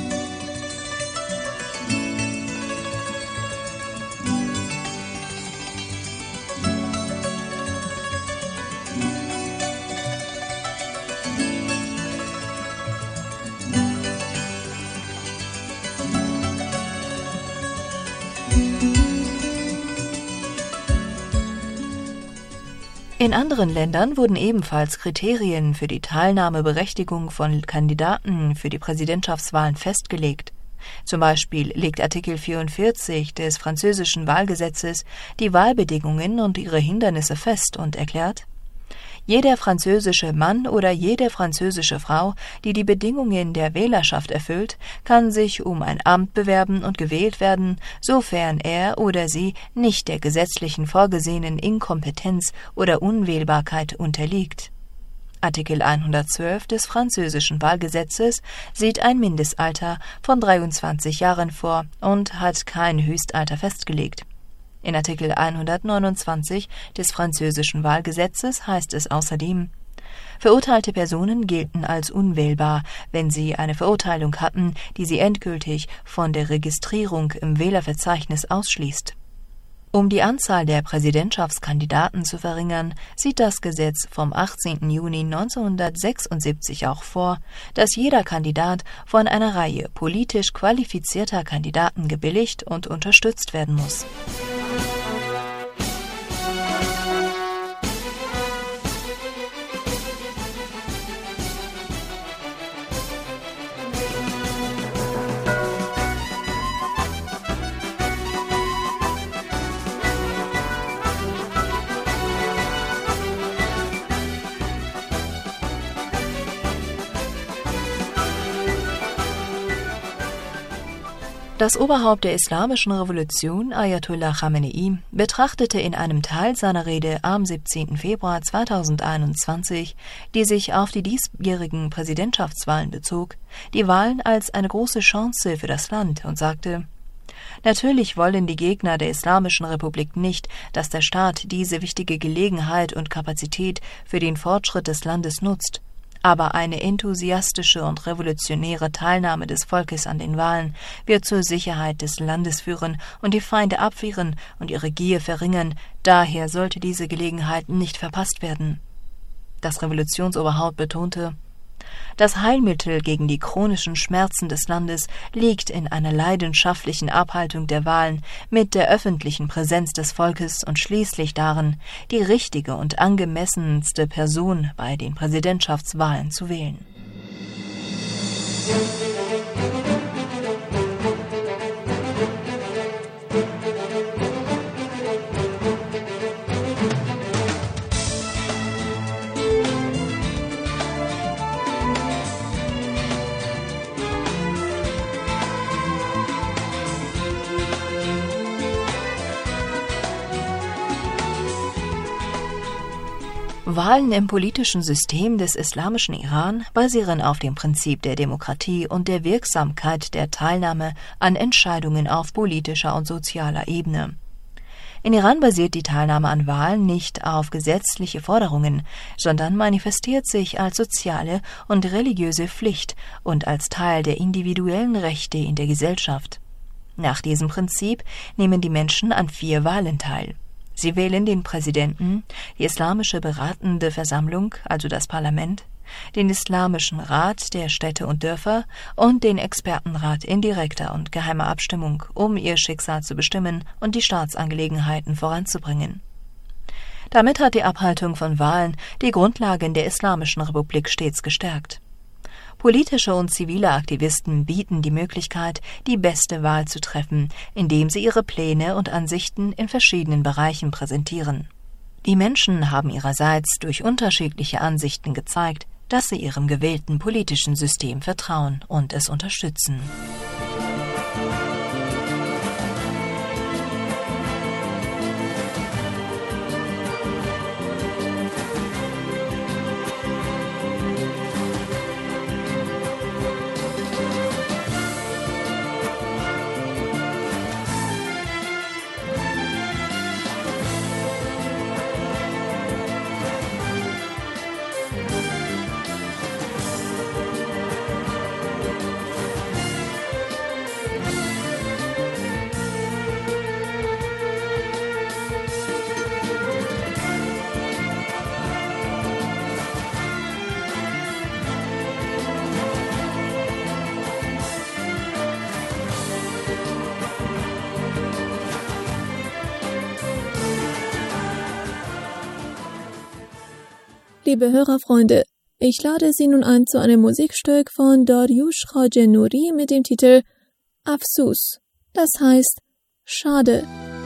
In anderen Ländern wurden ebenfalls Kriterien für die Teilnahmeberechtigung von Kandidaten für die Präsidentschaftswahlen festgelegt. Zum Beispiel legt Artikel vierundvierzig des französischen Wahlgesetzes die Wahlbedingungen und ihre Hindernisse fest und erklärt: Jeder französische Mann oder jede französische Frau, die die Bedingungen der Wählerschaft erfüllt, kann sich um ein Amt bewerben und gewählt werden, sofern er oder sie nicht der gesetzlichen vorgesehenen Inkompetenz oder Unwählbarkeit unterliegt. Artikel hundertzwölf des französischen Wahlgesetzes sieht ein Mindestalter von dreiundzwanzig Jahren vor und hat kein Höchstalter festgelegt. In Artikel hundertneunundzwanzig des französischen Wahlgesetzes heißt es außerdem: Verurteilte Personen gelten als unwählbar, wenn sie eine Verurteilung hatten, die sie endgültig von der Registrierung im Wählerverzeichnis ausschließt. Um die Anzahl der Präsidentschaftskandidaten zu verringern, sieht das Gesetz vom achtzehnten Juni neunzehnhundertsechsundsiebzig auch vor, dass jeder Kandidat von einer Reihe politisch qualifizierter Kandidaten gebilligt und unterstützt werden muss. Das Oberhaupt der Islamischen Revolution, Ayatollah Khamenei, betrachtete in einem Teil seiner Rede am siebzehnten Februar zweitausendeinundzwanzig, die sich auf die diesjährigen Präsidentschaftswahlen bezog, die Wahlen als eine große Chance für das Land und sagte: Natürlich wollen die Gegner der Islamischen Republik nicht, dass der Staat diese wichtige Gelegenheit und Kapazität für den Fortschritt des Landes nutzt. Aber eine enthusiastische und revolutionäre Teilnahme des Volkes an den Wahlen wird zur Sicherheit des Landes führen und die Feinde abwehren und ihre Gier verringern. Daher sollte diese Gelegenheit nicht verpasst werden. Das Revolutionsoberhaupt betonte: Das Heilmittel gegen die chronischen Schmerzen des Landes liegt in einer leidenschaftlichen Abhaltung der Wahlen mit der öffentlichen Präsenz des Volkes und schließlich darin, die richtige und angemessenste Person bei den Präsidentschaftswahlen zu wählen. Wahlen im politischen System des islamischen Iran basieren auf dem Prinzip der Demokratie und der Wirksamkeit der Teilnahme an Entscheidungen auf politischer und sozialer Ebene. In Iran basiert die Teilnahme an Wahlen nicht auf gesetzliche Forderungen, sondern manifestiert sich als soziale und religiöse Pflicht und als Teil der individuellen Rechte in der Gesellschaft. Nach diesem Prinzip nehmen die Menschen an vier Wahlen teil. Sie wählen den Präsidenten, die Islamische Beratende Versammlung, also das Parlament, den Islamischen Rat der Städte und Dörfer und den Expertenrat in direkter und geheimer Abstimmung, um ihr Schicksal zu bestimmen und die Staatsangelegenheiten voranzubringen. Damit hat die Abhaltung von Wahlen die Grundlagen der Islamischen Republik stets gestärkt. Politische und zivile Aktivisten bieten die Möglichkeit, die beste Wahl zu treffen, indem sie ihre Pläne und Ansichten in verschiedenen Bereichen präsentieren. Die Menschen haben ihrerseits durch unterschiedliche Ansichten gezeigt, dass sie ihrem gewählten politischen System vertrauen und es unterstützen. Liebe Hörerfreunde, ich lade Sie nun ein zu einem Musikstück von Dariush Khaja-Nouri mit dem Titel Afsus, das heißt Schade.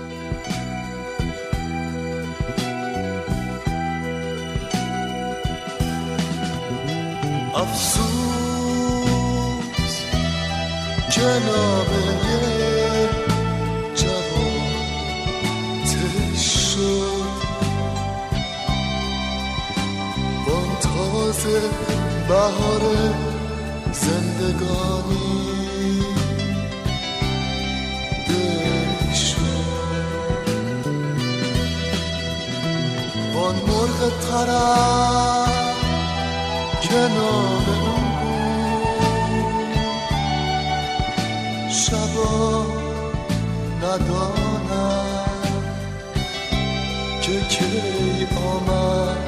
Afsus, cenab-ı بهار زندگانی دل شد وان مرغ طرف که نام اون بود شبا ندانم که کی آمد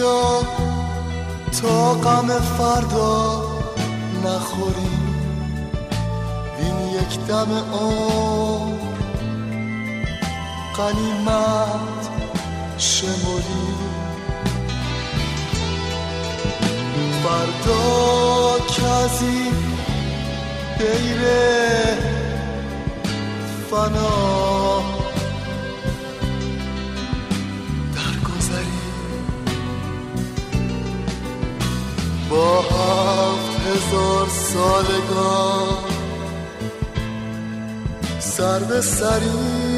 بیا تا غم فردا نخوریم این یک دم عمر غنیمت شمریم فردا که از این دیر فنا درگذریم با هفت هزار سالگان سر به سریم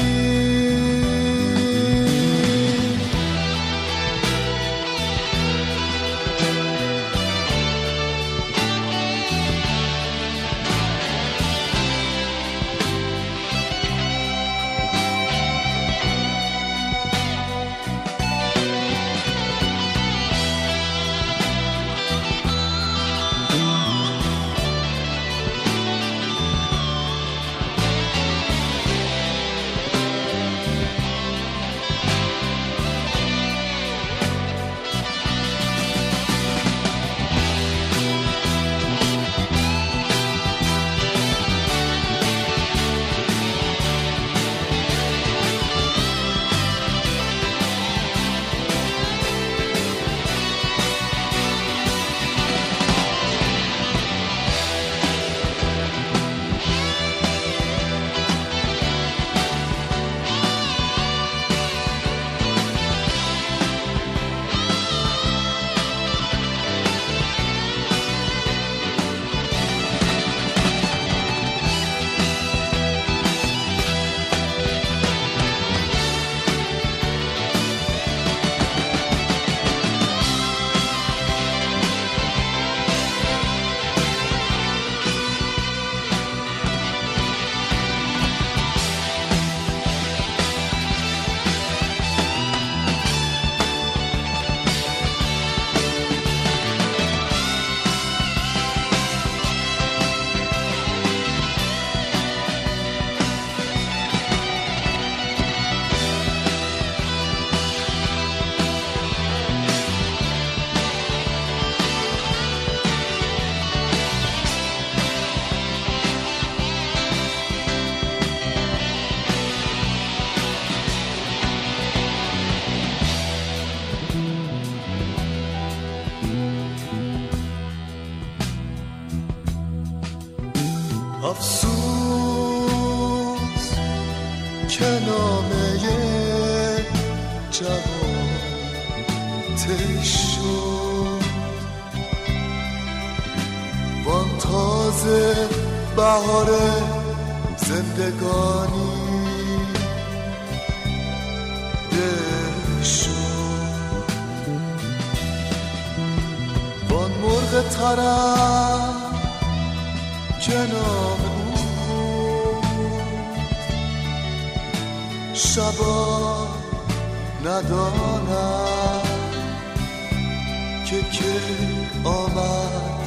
افسوس که نامه جوان تش شد وان تازه بهار زندگانی ده شد وان مرغ طرف که نام شبا ندانم که که آمد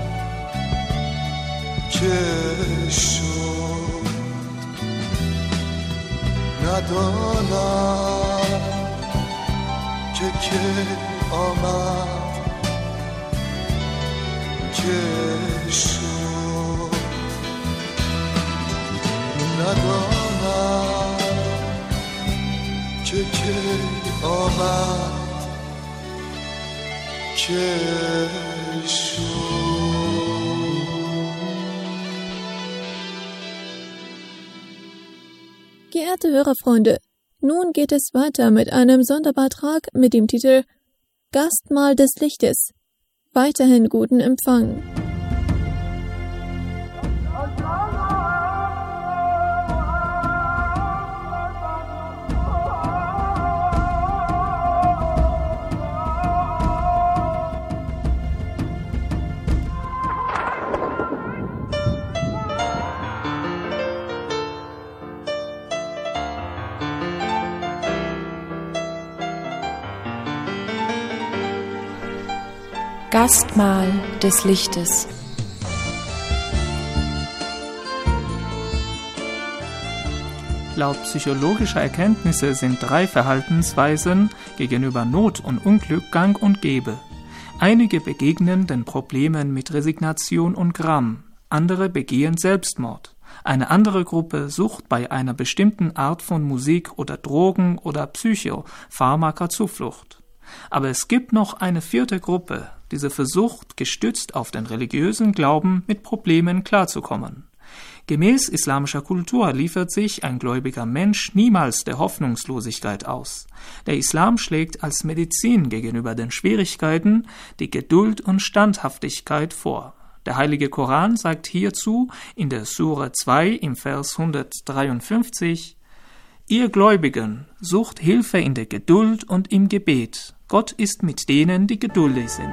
که شد ندانم که که آمد که شد ندانم که که آمد که شد. Geehrte Hörerfreunde, nun geht es weiter mit einem Sonderbeitrag mit dem Titel Gastmahl des Lichtes. Weiterhin guten Empfang. Gastmahl des Lichtes. Laut psychologischer Erkenntnisse sind drei Verhaltensweisen gegenüber Not und Unglück gang und gäbe. Einige begegnen den Problemen mit Resignation und Gram, andere begehen Selbstmord. Eine andere Gruppe sucht bei einer bestimmten Art von Musik oder Drogen oder Psychopharmaka Zuflucht. Aber es gibt noch eine vierte Gruppe, diese versucht, gestützt auf den religiösen Glauben mit Problemen klarzukommen. Gemäß islamischer Kultur liefert sich ein gläubiger Mensch niemals der Hoffnungslosigkeit aus. Der Islam schlägt als Medizin gegenüber den Schwierigkeiten die Geduld und Standhaftigkeit vor. Der Heilige Koran sagt hierzu in der Sure zwei im Vers hundertdreiundfünfzig: Ihr Gläubigen, sucht Hilfe in der Geduld und im Gebet. Gott ist mit denen, die geduldig sind.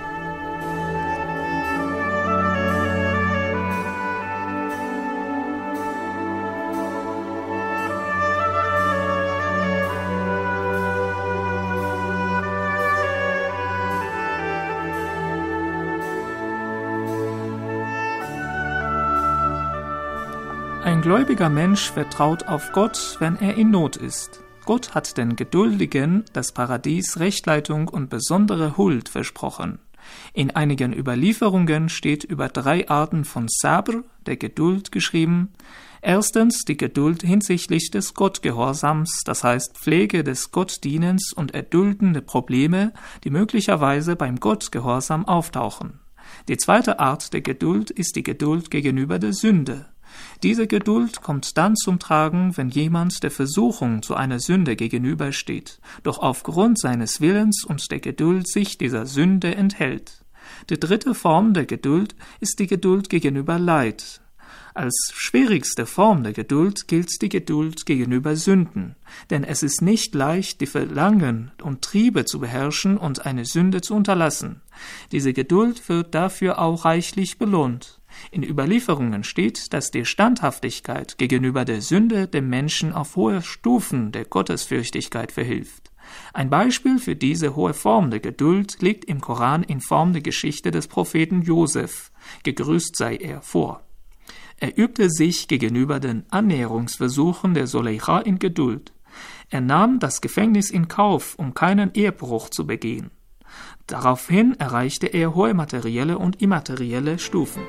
Ein gläubiger Mensch vertraut auf Gott, wenn er in Not ist. Gott hat den Geduldigen das Paradies, Rechtleitung und besondere Huld versprochen. In einigen Überlieferungen steht über drei Arten von Sabr, der Geduld, geschrieben. Erstens die Geduld hinsichtlich des Gottgehorsams, das heißt Pflege des Gottdienens und erduldende Probleme, die möglicherweise beim Gottgehorsam auftauchen. Die zweite Art der Geduld ist die Geduld gegenüber der Sünde. Diese Geduld kommt dann zum Tragen, wenn jemand der Versuchung zu einer Sünde gegenübersteht, doch aufgrund seines Willens und der Geduld sich dieser Sünde enthält. Die dritte Form der Geduld ist die Geduld gegenüber Leid. Als schwierigste Form der Geduld gilt die Geduld gegenüber Sünden, denn es ist nicht leicht, die Verlangen und Triebe zu beherrschen und eine Sünde zu unterlassen. Diese Geduld wird dafür auch reichlich belohnt. In Überlieferungen steht, dass die Standhaftigkeit gegenüber der Sünde dem Menschen auf hohe Stufen der Gottesfürchtigkeit verhilft. Ein Beispiel für diese hohe Form der Geduld liegt im Koran in Form der Geschichte des Propheten Josef, gegrüßt sei er, vor. Er übte sich gegenüber den Annäherungsversuchen der Suleika in Geduld. Er nahm das Gefängnis in Kauf, um keinen Ehebruch zu begehen. Daraufhin erreichte er hohe materielle und immaterielle Stufen.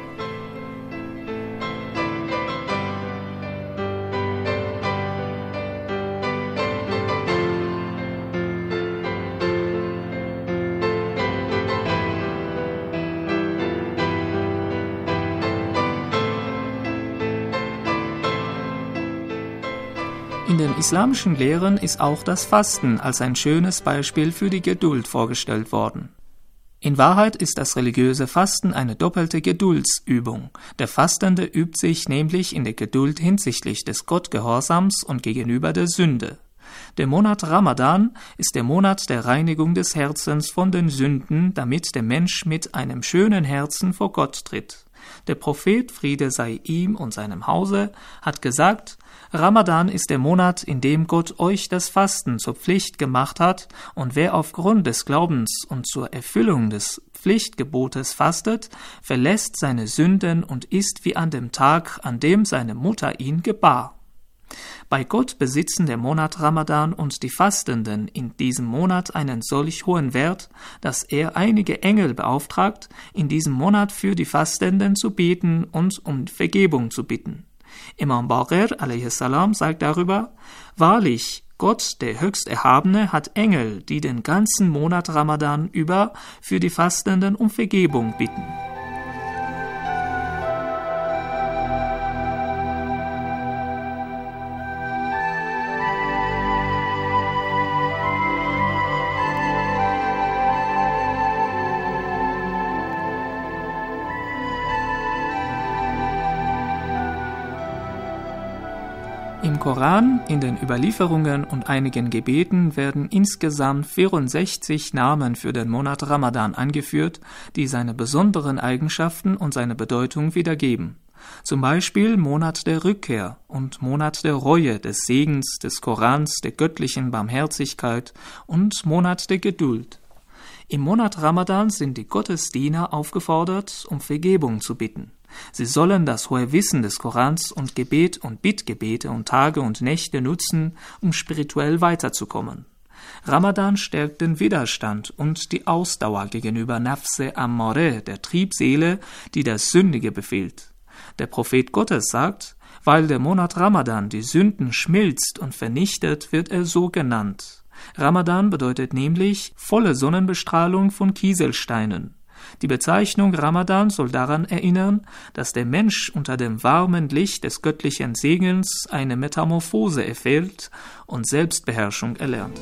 In den islamischen Lehren ist auch das Fasten als ein schönes Beispiel für die Geduld vorgestellt worden. In Wahrheit ist das religiöse Fasten eine doppelte Geduldsübung. Der Fastende übt sich nämlich in der Geduld hinsichtlich des Gottgehorsams und gegenüber der Sünde. Der Monat Ramadan ist der Monat der Reinigung des Herzens von den Sünden, damit der Mensch mit einem schönen Herzen vor Gott tritt. Der Prophet, Friede sei ihm und seinem Hause, hat gesagt, Ramadan ist der Monat, in dem Gott euch das Fasten zur Pflicht gemacht hat, und wer aufgrund des Glaubens und zur Erfüllung des Pflichtgebotes fastet, verlässt seine Sünden und ist wie an dem Tag, an dem seine Mutter ihn gebar. Bei Gott besitzen der Monat Ramadan und die Fastenden in diesem Monat einen solch hohen Wert, dass er einige Engel beauftragt, in diesem Monat für die Fastenden zu beten und um Vergebung zu bitten. Imam Baqir alaihi salam sagt darüber: Wahrlich, Gott, der Höchsterhabene, hat Engel, die den ganzen Monat Ramadan über für die Fastenden um Vergebung bitten. Im Koran, in den Überlieferungen und einigen Gebeten werden insgesamt vierundsechzig Namen für den Monat Ramadan angeführt, die seine besonderen Eigenschaften und seine Bedeutung wiedergeben. Zum Beispiel Monat der Rückkehr und Monat der Reue, des Segens, des Korans, der göttlichen Barmherzigkeit und Monat der Geduld. Im Monat Ramadan sind die Gottesdiener aufgefordert, um Vergebung zu bitten. Sie sollen das hohe Wissen des Korans und Gebet und Bittgebete und Tage und Nächte nutzen, um spirituell weiterzukommen. Ramadan stärkt den Widerstand und die Ausdauer gegenüber Nafse Ammare, der Triebseele, die das Sündige befiehlt. Der Prophet Gottes sagt, weil der Monat Ramadan die Sünden schmilzt und vernichtet, wird er so genannt. Ramadan bedeutet nämlich volle Sonnenbestrahlung von Kieselsteinen. Die Bezeichnung Ramadan soll daran erinnern, dass der Mensch unter dem warmen Licht des göttlichen Segens eine Metamorphose erfährt und Selbstbeherrschung erlernt.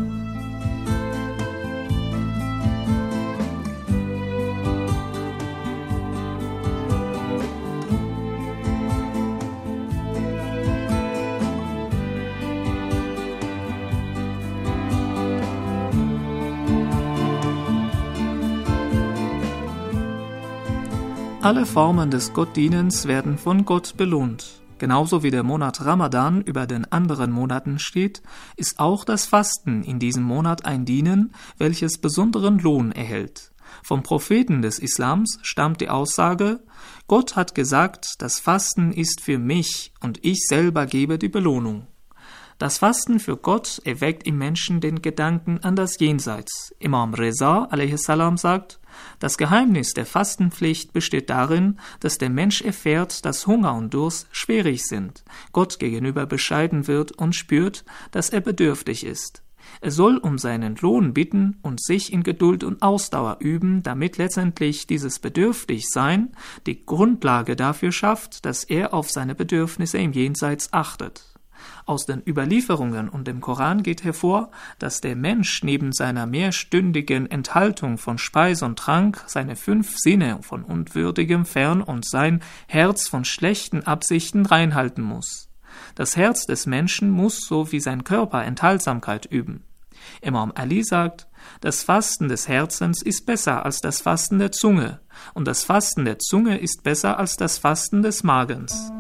Alle Formen des Gottdienens werden von Gott belohnt. Genauso wie der Monat Ramadan über den anderen Monaten steht, ist auch das Fasten in diesem Monat ein Dienen, welches besonderen Lohn erhält. Vom Propheten des Islams stammt die Aussage: Gott hat gesagt, das Fasten ist für mich und ich selber gebe die Belohnung. Das Fasten für Gott erweckt im Menschen den Gedanken an das Jenseits. Imam Reza alaihi salam sagt, das Geheimnis der Fastenpflicht besteht darin, dass der Mensch erfährt, dass Hunger und Durst schwierig sind, Gott gegenüber bescheiden wird und spürt, dass er bedürftig ist. Er soll um seinen Lohn bitten und sich in Geduld und Ausdauer üben, damit letztendlich dieses Bedürftigsein die Grundlage dafür schafft, dass er auf seine Bedürfnisse im Jenseits achtet. Aus den Überlieferungen und dem Koran geht hervor, dass der Mensch neben seiner mehrstündigen Enthaltung von Speis und Trank seine fünf Sinne von Unwürdigem fern und sein Herz von schlechten Absichten reinhalten muss. Das Herz des Menschen muss, so wie sein Körper, Enthaltsamkeit üben. Imam Ali sagt, das Fasten des Herzens ist besser als das Fasten der Zunge, und das Fasten der Zunge ist besser als das Fasten des Magens.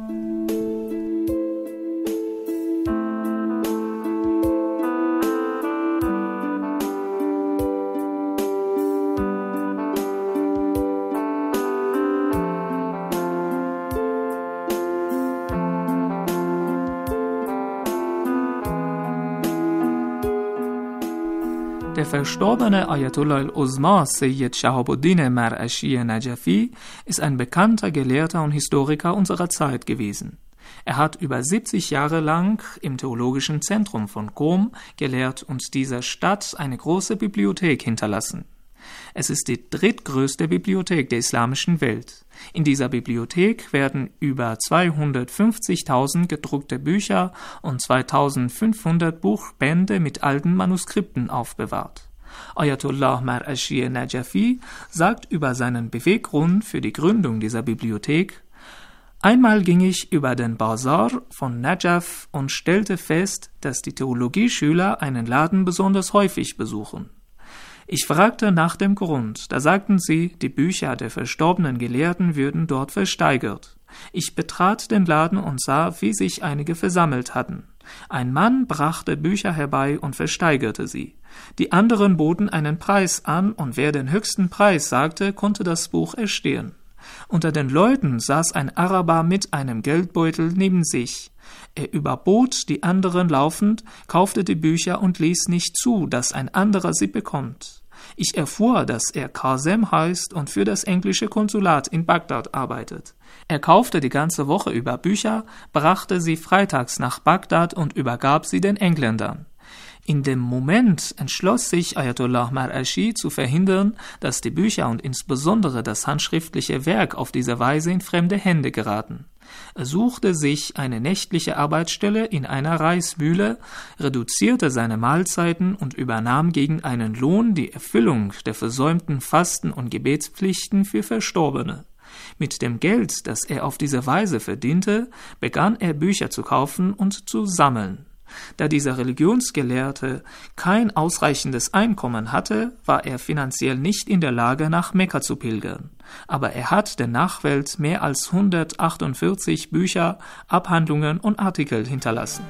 Der verstorbene Ayatollah al-Uzma Sayyid Shahabuddin Mar-Ashi Najafi ist ein bekannter Gelehrter und Historiker unserer Zeit gewesen. Er hat über siebzig Jahre lang im Theologischen Zentrum von Qom gelehrt und dieser Stadt eine große Bibliothek hinterlassen. Es ist die drittgrößte Bibliothek der islamischen Welt. In dieser Bibliothek werden über zweihundertfünfzigtausend gedruckte Bücher und zweitausendfünfhundert Buchbände mit alten Manuskripten aufbewahrt. Ayatollah Mar-Ashi Najafi sagt über seinen Beweggrund für die Gründung dieser Bibliothek: Einmal ging ich über den Bazar von Najaf und stellte fest, dass die Theologieschüler einen Laden besonders häufig besuchen. Ich fragte nach dem Grund, da sagten sie, die Bücher der verstorbenen Gelehrten würden dort versteigert. Ich betrat den Laden und sah, wie sich einige versammelt hatten. Ein Mann brachte Bücher herbei und versteigerte sie. Die anderen boten einen Preis an, und wer den höchsten Preis sagte, konnte das Buch erstehen. Unter den Leuten saß ein Araber mit einem Geldbeutel neben sich. Er überbot die anderen laufend, kaufte die Bücher und ließ nicht zu, dass ein anderer sie bekommt. Ich erfuhr, dass er Qasem heißt und für das englische Konsulat in Bagdad arbeitet. Er kaufte die ganze Woche über Bücher, brachte sie freitags nach Bagdad und übergab sie den Engländern. In dem Moment entschloss sich Ayatollah Mar-Ashi zu verhindern, dass die Bücher und insbesondere das handschriftliche Werk auf diese Weise in fremde Hände geraten. Er suchte sich eine nächtliche Arbeitsstelle in einer Reismühle, reduzierte seine Mahlzeiten und übernahm gegen einen Lohn die Erfüllung der versäumten Fasten- und Gebetspflichten für Verstorbene. Mit dem Geld, das er auf diese Weise verdiente, begann er Bücher zu kaufen und zu sammeln. Da dieser Religionsgelehrte kein ausreichendes Einkommen hatte, war er finanziell nicht in der Lage, nach Mekka zu pilgern. Aber er hat der Nachwelt mehr als hundertachtundvierzig Bücher, Abhandlungen und Artikel hinterlassen.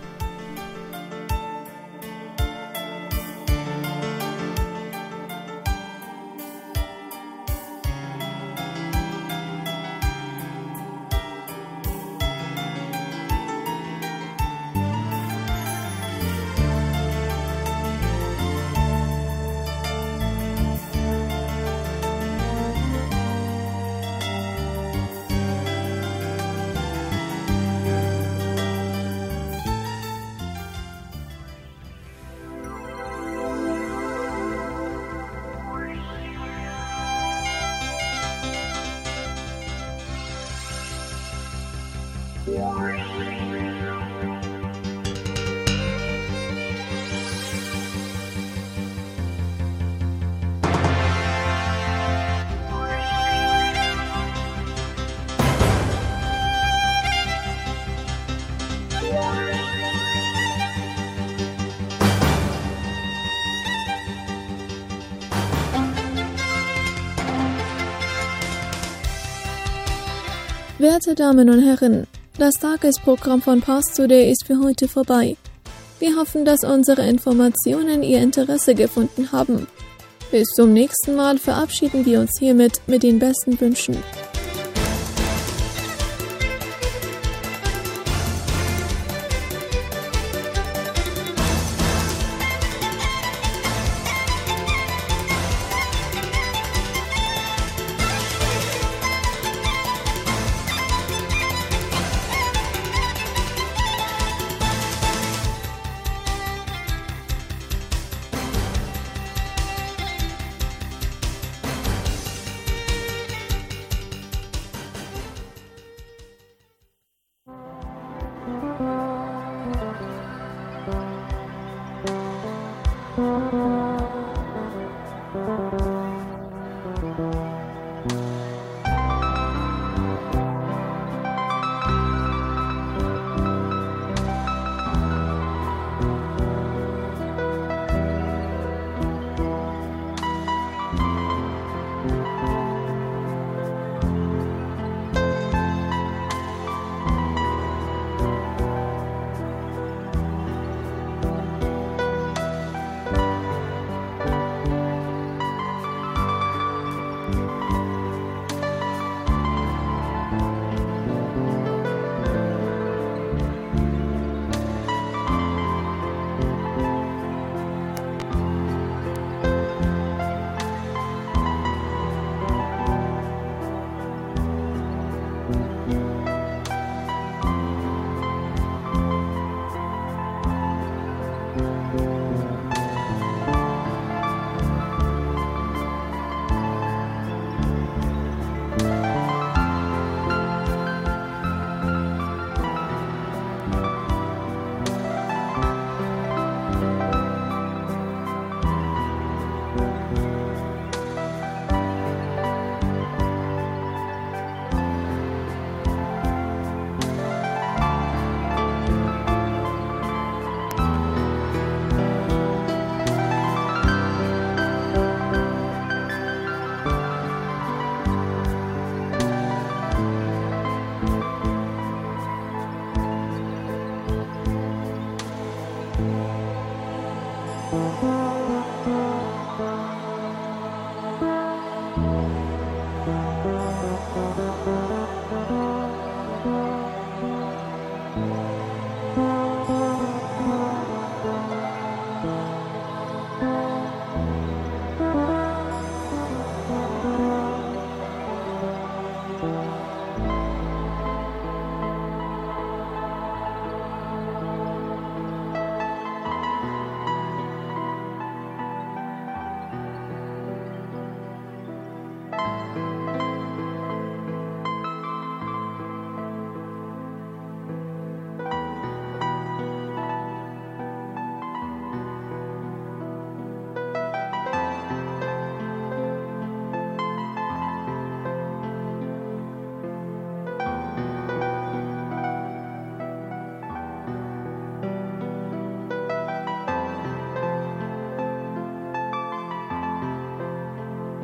Werte Damen und Herren, das Tagesprogramm von Past Today ist für heute vorbei. Wir hoffen, dass unsere Informationen Ihr Interesse gefunden haben. Bis zum nächsten Mal verabschieden wir uns hiermit mit den besten Wünschen. Thank you.